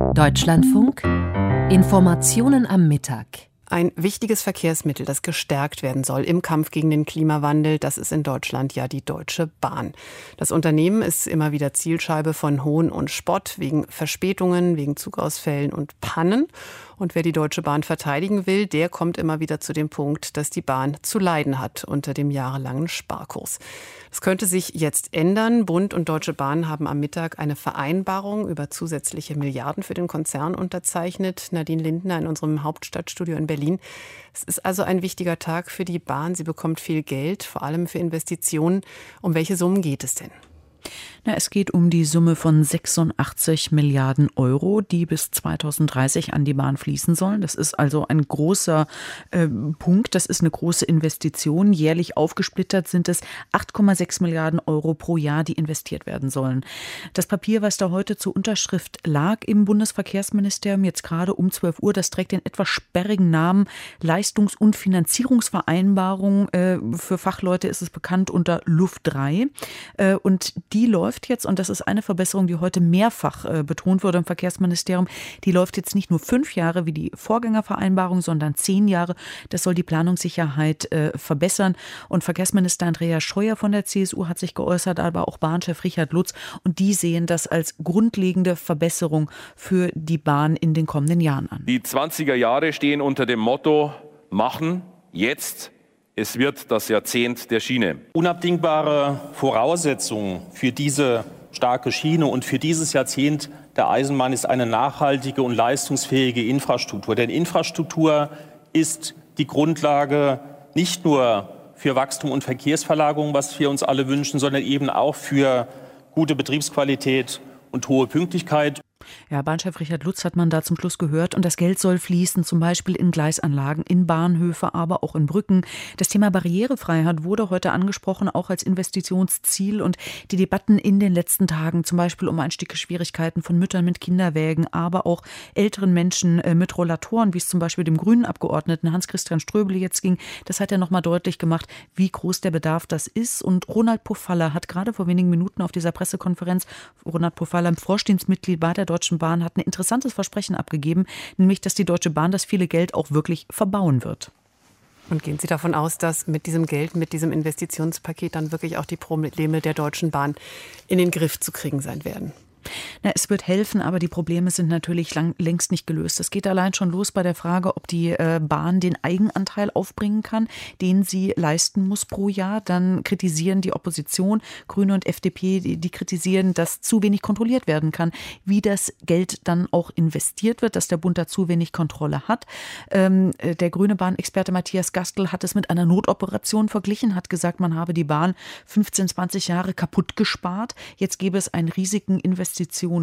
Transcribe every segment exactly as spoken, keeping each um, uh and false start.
Deutschlandfunk. Informationen am Mittag. Ein wichtiges Verkehrsmittel, das gestärkt werden soll im Kampf gegen den Klimawandel, das ist in Deutschland ja die Deutsche Bahn. Das Unternehmen ist immer wieder Zielscheibe von Hohn und Spott wegen Verspätungen, wegen Zugausfällen und Pannen. Und wer die Deutsche Bahn verteidigen will, der kommt immer wieder zu dem Punkt, dass die Bahn zu leiden hat unter dem jahrelangen Sparkurs. Das könnte sich jetzt ändern. Bund und Deutsche Bahn haben am Mittag eine Vereinbarung über zusätzliche Milliarden für den Konzern unterzeichnet. Nadine Lindner in unserem Hauptstadtstudio in Berlin. Es ist also ein wichtiger Tag für die Bahn. Sie bekommt viel Geld, vor allem für Investitionen. Um welche Summen geht es denn? Na, es geht um die Summe von sechsundachtzig Milliarden Euro, die bis zweitausenddreißig an die Bahn fließen sollen. Das ist also ein großer äh, Punkt, das ist eine große Investition. Jährlich aufgesplittert sind es acht Komma sechs Milliarden Euro pro Jahr, die investiert werden sollen. Das Papier, was da heute zur Unterschrift lag im Bundesverkehrsministerium, jetzt gerade um zwölf Uhr, das trägt den etwas sperrigen Namen Leistungs- und Finanzierungsvereinbarung. Äh, für Fachleute ist es bekannt unter Luft drei. Äh, und die läuft jetzt, und das ist eine Verbesserung, die heute mehrfach äh, betont wurde im Verkehrsministerium, die läuft jetzt nicht nur fünf Jahre wie die Vorgängervereinbarung, sondern zehn Jahre. Das soll die Planungssicherheit äh, verbessern. Und Verkehrsminister Andreas Scheuer von der C S U hat sich geäußert, aber auch Bahnchef Richard Lutz. Und die sehen das als grundlegende Verbesserung für die Bahn in den kommenden Jahren an. Die zwanziger Jahre stehen unter dem Motto Machen jetzt. Es wird das Jahrzehnt der Schiene. Unabdingbare Voraussetzungen für diese starke Schiene und für dieses Jahrzehnt der Eisenbahn ist eine nachhaltige und leistungsfähige Infrastruktur. Denn Infrastruktur ist die Grundlage nicht nur für Wachstum und Verkehrsverlagerung, was wir uns alle wünschen, sondern eben auch für gute Betriebsqualität und hohe Pünktlichkeit. Ja, Bahnchef Richard Lutz hat man da zum Schluss gehört. Und das Geld soll fließen, zum Beispiel in Gleisanlagen, in Bahnhöfe, aber auch in Brücken. Das Thema Barrierefreiheit wurde heute angesprochen, auch als Investitionsziel. Und die Debatten in den letzten Tagen, zum Beispiel um Einstiegsschwierigkeiten von Müttern mit Kinderwägen, aber auch älteren Menschen mit Rollatoren, wie es zum Beispiel dem grünen Abgeordneten Hans-Christian Ströbele jetzt ging, das hat er nochmal deutlich gemacht, wie groß der Bedarf das ist. Und Ronald Pofalla hat gerade vor wenigen Minuten auf dieser Pressekonferenz, Ronald Pofalla, Vorstandsmitglied bei der Deutschen Bahn, hat ein interessantes Versprechen abgegeben, nämlich, dass die Deutsche Bahn das viele Geld auch wirklich verbauen wird. Und gehen Sie davon aus, dass mit diesem Geld, mit diesem Investitionspaket dann wirklich auch die Probleme der Deutschen Bahn in den Griff zu kriegen sein werden? Na, es wird helfen, aber die Probleme sind natürlich lang, längst nicht gelöst. Es geht allein schon los bei der Frage, ob die äh, Bahn den Eigenanteil aufbringen kann, den sie leisten muss pro Jahr. Dann kritisieren die Opposition, Grüne und F D P, die, die kritisieren, dass zu wenig kontrolliert werden kann, wie das Geld dann auch investiert wird, dass der Bund da zu wenig Kontrolle hat. Ähm, der grüne Bahnexperte Matthias Gastl hat es mit einer Notoperation verglichen, hat gesagt, man habe die Bahn fünfzehn, zwanzig Jahre kaputt gespart. Jetzt gäbe es einen riesigen Investitionsstau.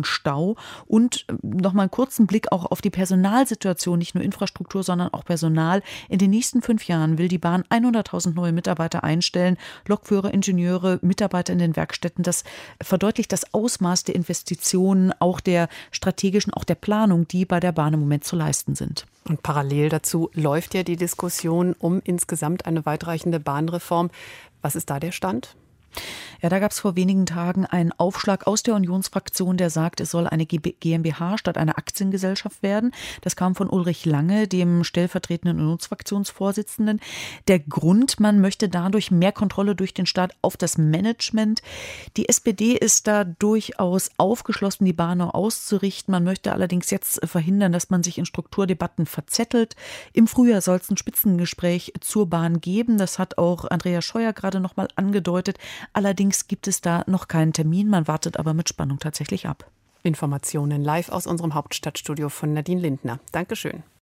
Und noch mal einen kurzen Blick auch auf die Personalsituation, nicht nur Infrastruktur, sondern auch Personal. In den nächsten fünf Jahren will die Bahn hunderttausend neue Mitarbeiter einstellen, Lokführer, Ingenieure, Mitarbeiter in den Werkstätten. Das verdeutlicht das Ausmaß der Investitionen, auch der strategischen, auch der Planung, die bei der Bahn im Moment zu leisten sind. Und parallel dazu läuft ja die Diskussion um insgesamt eine weitreichende Bahnreform. Was ist da der Stand? Ja, da gab es vor wenigen Tagen einen Aufschlag aus der Unionsfraktion, der sagt, es soll eine GmbH statt einer Aktiengesellschaft werden. Das kam von Ulrich Lange, dem stellvertretenden Unionsfraktionsvorsitzenden. Der Grund, man möchte dadurch mehr Kontrolle durch den Staat auf das Management. Die S P D ist da durchaus aufgeschlossen, die Bahn neu auszurichten. Man möchte allerdings jetzt verhindern, dass man sich in Strukturdebatten verzettelt. Im Frühjahr soll es ein Spitzengespräch zur Bahn geben. Das hat auch Andreas Scheuer gerade noch mal angedeutet. Allerdings gibt es da noch keinen Termin, man wartet aber mit Spannung tatsächlich ab. Informationen live aus unserem Hauptstadtstudio von Nadine Lindner. Dankeschön.